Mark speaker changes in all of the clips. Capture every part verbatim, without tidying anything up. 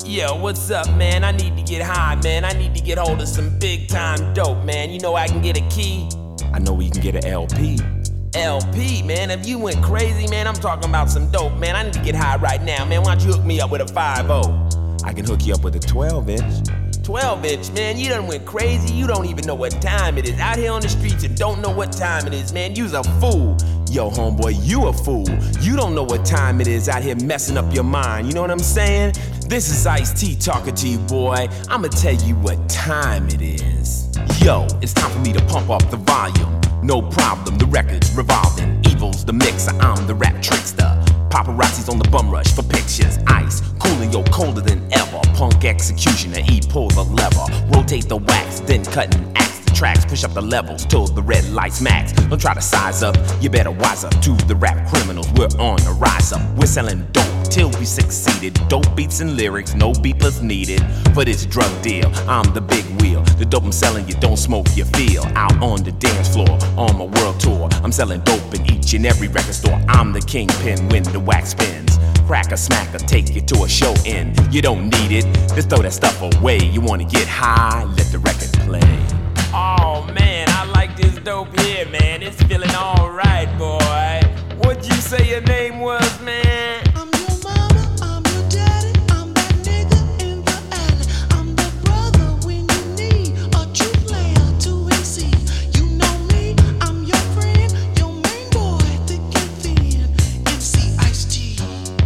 Speaker 1: Yo, what's up, man? I need to get high, man. I need to get hold of some big time dope, man. You know I can get a key?
Speaker 2: I know where you can get an L P.
Speaker 1: L P, man. If you went crazy, man, I'm talking about some dope, man. I need to get high right now, man. Why don't you hook me up with a five oh?
Speaker 2: I can hook you up with a twelve inch.
Speaker 1: twelve inch, man. You done went crazy. You don't even know what time it is. Out here on the streets and don't know what time it is, man. You's a fool.
Speaker 2: Yo, homeboy, you a fool. You don't know what time it is out here messing up your mind. You know what I'm saying? This is Ice-T talking to you, boy. I'ma tell you what time it is. Yo, it's time for me to pump up the volume. No problem, the record's revolving. Evil's the mixer, I'm the rap trickster. Paparazzi's on the bum rush for pictures. Ice, cooling yo colder than ever. Punk executioner, E pull the lever. Rotate the wax, then cut and axe the tracks. Push up the levels till the red lights max. Don't try to size up, you better wise up to the rap criminals. We're on the rise up. We're selling dope till we succeeded. Dope beats and lyrics, no beepers needed. For this drug deal, I'm the big wheel. The dope I'm selling, you don't smoke, you feel. Out on the dance floor, on my world tour. I'm selling dope in each and every record store. I'm the kingpin when the wax spins. Crack a smack or take you to a show in. You don't need it, just throw that stuff away. You wanna get high, let the record play.
Speaker 1: Oh man, I like this dope here, man. It's feeling alright, boy. What'd you say your name was, man?
Speaker 3: I'm your mama, I'm your daddy, I'm that nigga in the alley. I'm the brother when you need a true player to M C. You know me, I'm your friend, your main boy, thick and thin. M C Ice-T.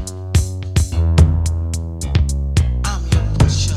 Speaker 3: I'm your pusher.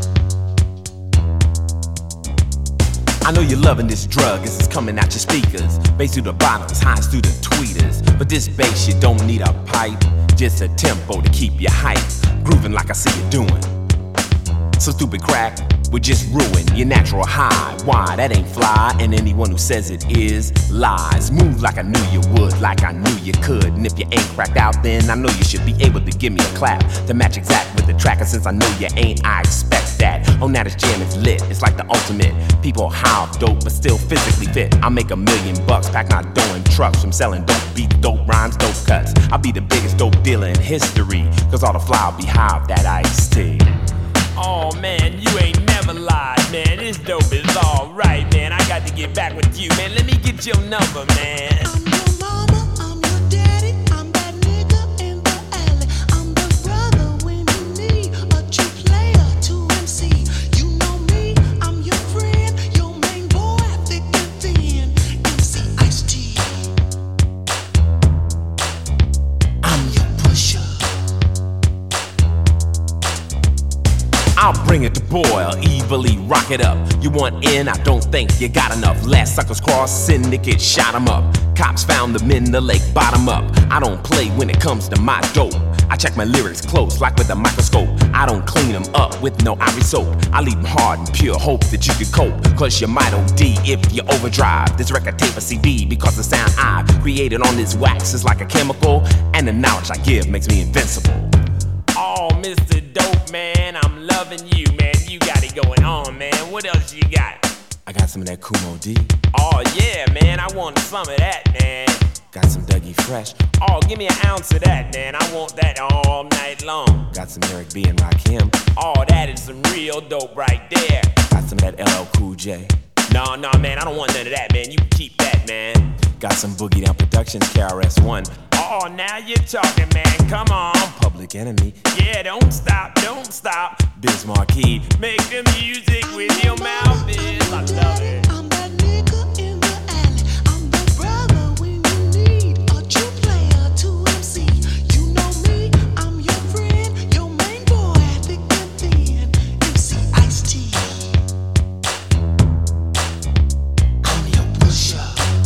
Speaker 2: I know you're loving this drug as it's coming out your speakers. Bass through the bottoms, highs through the tweeters. But this bass, you don't need a pipe, just a tempo to keep you hype. Grooving like I see you doing. So stupid crack would just ruin your natural high. Why, that ain't fly, and anyone who says it is lies. Move like I knew you would, like I knew you could. And if you ain't cracked out, then I know you should be able to give me a clap to match exact with the track. And since I know you ain't, I expect that. Oh, now this jam is lit, it's like the ultimate. People high off dope, but still physically fit. I make a million bucks, pack my dough in trucks from selling dope beats, dope rhymes, dope cuts. I'll be the biggest dope dealer in history, cause all the fly will be high off that Ice-T.
Speaker 1: Oh man, you ain't never lied, man. This dope is alright, man. I got to get back with you, man. Let me get your number, man.
Speaker 3: I'm your mama, I'm your daddy, I'm that nigga in the alley. I'm the brother when you need a true player to M C. You know me, I'm your friend, your main boy, thick and thin. M C Ice-T. I'm your pusher.
Speaker 2: I'll bring it to boil, evilly rock it up. You want in? I don't think you got enough. Last suckers cross, syndicate shot 'em up. Cops found them in the lake, bottom up. I don't play when it comes to my dope. I check my lyrics close, like with a microscope. I don't clean them up with no ivory soap. I leave them hard and pure, hope that you can cope. Cause you might O D if you overdrive. This record tape a C D because the sound I've created on this wax is like a chemical. And the knowledge I give makes me invincible.
Speaker 1: Oh, Mister Dope, man, I'm loving you, man. You got it going on, man. What else you got?
Speaker 2: I got some of that Kumo D.
Speaker 1: Oh, yeah, man, I want some of that, man.
Speaker 2: Got some Dougie Fresh.
Speaker 1: Oh, give me an ounce of that, man. I want that all night long.
Speaker 2: Got some Eric B and Rakim.
Speaker 1: Oh, that is some real dope right there.
Speaker 2: Got some of that L L Cool J.
Speaker 1: No, no, man, I don't want none of that, man. You can keep that, man.
Speaker 2: Got some Boogie Down Productions, K R S One.
Speaker 1: Oh, now you're talking, man. Come on.
Speaker 2: Public Enemy.
Speaker 1: Yeah, don't stop, don't stop.
Speaker 2: Biz Markie.
Speaker 1: Make the music with your mouth is. I love it.
Speaker 3: I'm that nigga in the alley. I'm the brother when you need a true player to M C. You know me, I'm your friend, your main boy, thick and thin. M C Ice-T. I'm your pusher.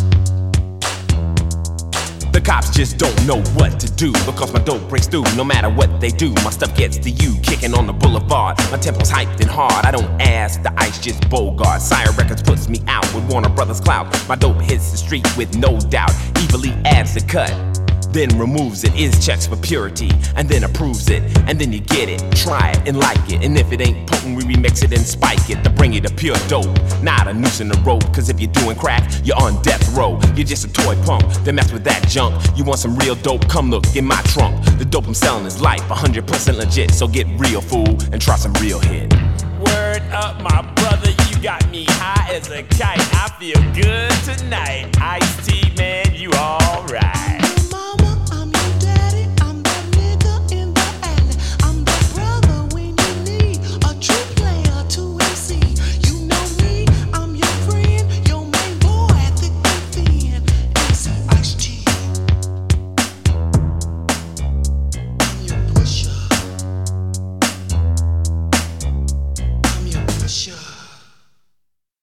Speaker 2: The cops just don't know what to do because my dope breaks through no matter what they do. My stuff gets to you, kicking on the boulevard. My tempo's hyped and hard. I don't ask, the ice just bogart. Sire Records puts me out with Warner Brothers clout. My dope hits the street with no doubt. Evilly adds the cut. then removes it, is checks for purity, and then approves it, and then you get it, try it, and like it, and if it ain't potent, we remix it and spike it to bring you to pure dope, not a noose in the rope, cause if you're doing crack, you're on death row, you're just a toy punk, then mess with that junk, you want some real dope, come look in my trunk, the dope I'm selling is life, one hundred percent legit, so get real, fool, and try some real hit.
Speaker 1: Word up, my brother, you got me high as a kite, I feel good tonight.